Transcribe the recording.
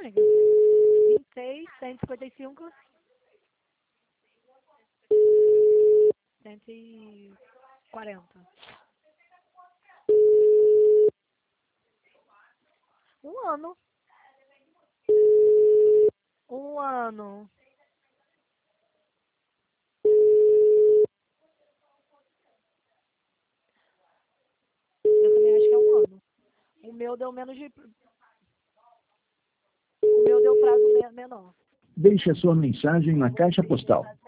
tenho. 26, 155, 140. Um ano. Um ano. Eu também acho que é um ano. O meu deu menos de... O meu deu prazo menor. Deixe a sua mensagem na caixa postal